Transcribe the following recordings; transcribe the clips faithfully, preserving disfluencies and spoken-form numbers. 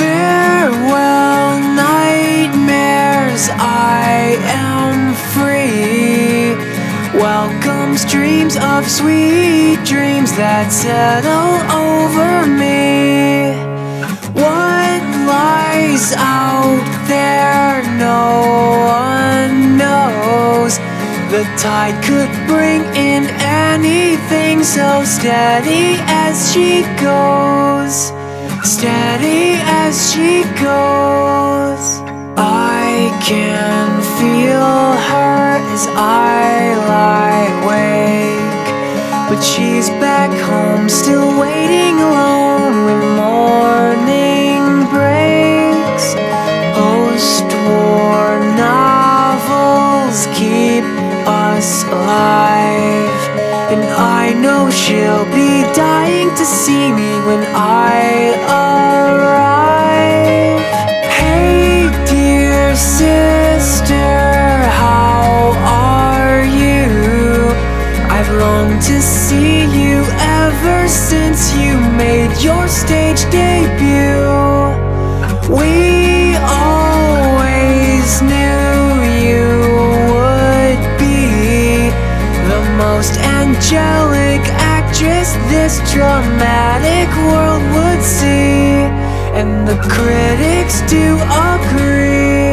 Farewell nightmares, I am free. Welcome streams of sweet dreams that settle over me. What lies out there no one knows. The tide could bring in anything, so steady as she goes, steady as she goes. I can feel her as I lie awake, but she's back home, still waiting alone when morning breaks. Post-war novels keep us alive, and I know she'll be dying to see me when I arrive. Hey dear sister, how are you? I've longed to see you ever since you made your stage debut. We always knew you would be the most angelic actress this dramatic world would see, and the critics do agree.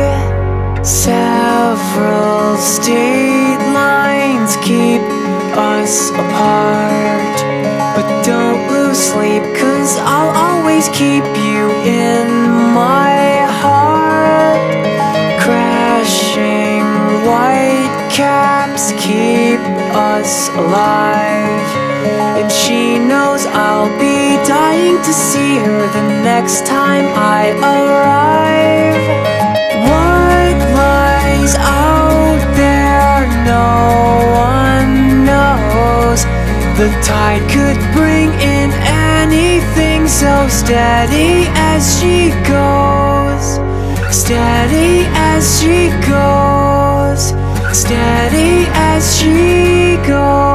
Several state lines keep us apart, but don't lose sleep, 'cause I'll always keep you in my heart. Crashing white caps keep us alive, and she knows I'll be dying to see her the next time I arrive. What lies out there no one knows. The tide could bring in anything, so steady as she goes, steady as she goes, steady as she goes.